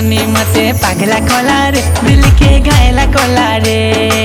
किननी मते पागला कोला रे दिल के घायला कोला रे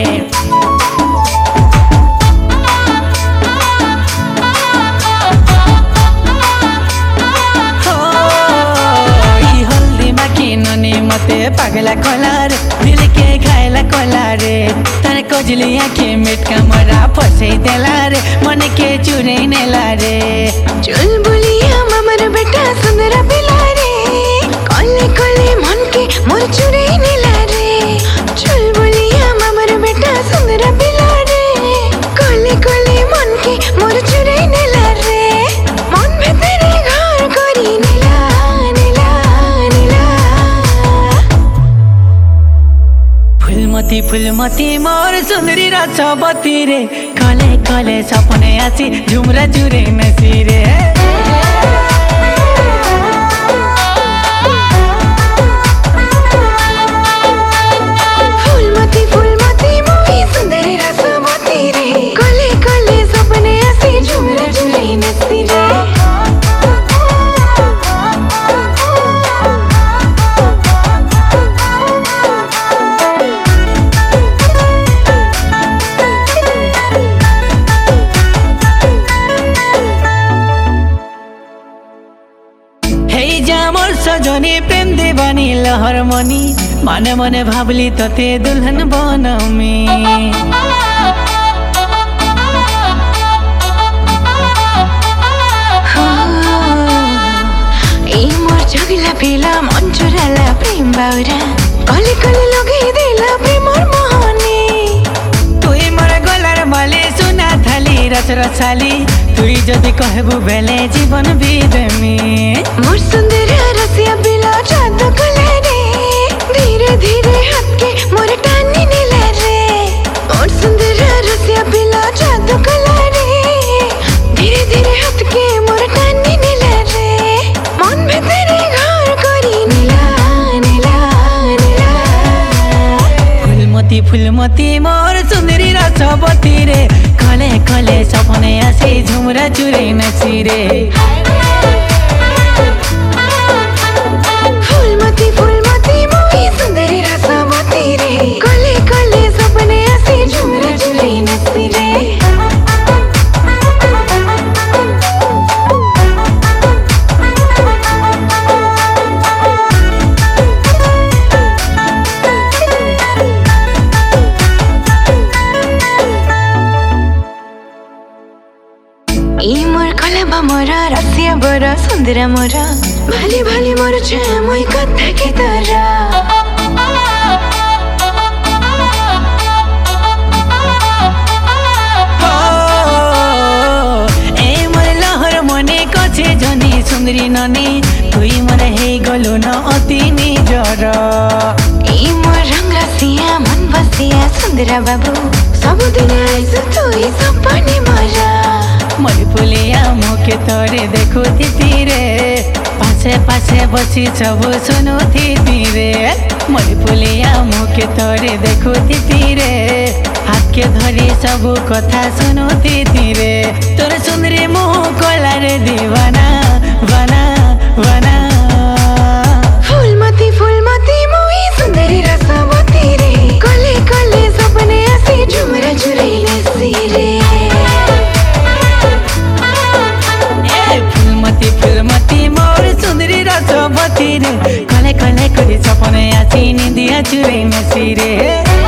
मते पागला कोला रे दिल के घायला कोला रे तार कजली आँखे मेटका मरा फसै देला रे मन के चुरै नेला रे चल बोलिया ममर बेटा सुंदर पिला रे कले कले मन के मोर चुरै नेला रे चल बोलिया ममर बेटा सुंदर पिला रे कले कले मन के मोर चुरै नेला रे मन भितरे घर करी नेला नेला नेला फुलमती मोर सुंदरी रछबती रे कले कले सपने आसी झुमरा जुरे नसी रे फुलमती मोरी सुंदरी रछबती रे कले कले सपने आसी झुमरा जुरे नसी रे सजनी प्रेम देवानी लहर मनी मने मने भावली तते दुल्हन बनमी मोर जगला पेला मन चुराला प्रेम बाउरा कले कले लगे देला प्रेम मोहनी तुई मोर गलार माले सुना थाली रच रचाली तुई जदि कहबू बेले जीवन बिदेमी मोर सुंदर रसिया बिला जादू कले रे धीरे धीरे हाथ के मोर टानी नेला रे मोर सुंदर रसिया बिला जादू कले रे धीरे धीरे हाथ के मोर टानी नेला रे मन भितरे घर करी नेला नेला नेला फुलमती मोर सुंदरी रछबती रे कले कले सपने आसे झुमरा चुरै नसी रे फुलमती मोरी सुंदरी रछबती रे कले कले सपने आसे झुमरा जुरै नसी रे मोर रसिया बर सुंदर मोर भाली भाली मोर छामय कथा के तरा ए मोर लहर मने कछे जनी सुंदरी ननी तुई मोर हे गलो न अति निजर ए मोर रंग रसिया मन बसिया सुंदर बाबू सब दिन आइस तुई सपने मरा मरी पुलिया मुखे तोरे देखु थी रे पाछे पाछे बसी सब सुनु थी रे मरी पुलिया मुखे तोरे देखु थी रे हाथ के धरी सब कथा सुनु थी रे तोर सुंदरी मुह कोला रे दीवाना बना बना फुलमती मोही सुंदरी रछबती रे कले कले सपने आसी झुमरा जुरै नसी रे फुलमती मोर सुंदरी रछबती रे कले कले करी सपने आसी निंदिया चुरै नसी रे।